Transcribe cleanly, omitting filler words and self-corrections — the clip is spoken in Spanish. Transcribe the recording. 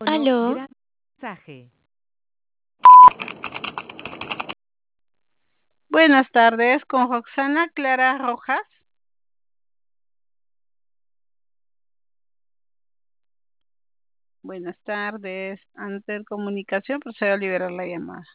Aló, Gran mensaje. Buenas tardes, con Roxana Clara Rojas. Buenas tardes. Ante el comunicación, procedo a liberar la llamada.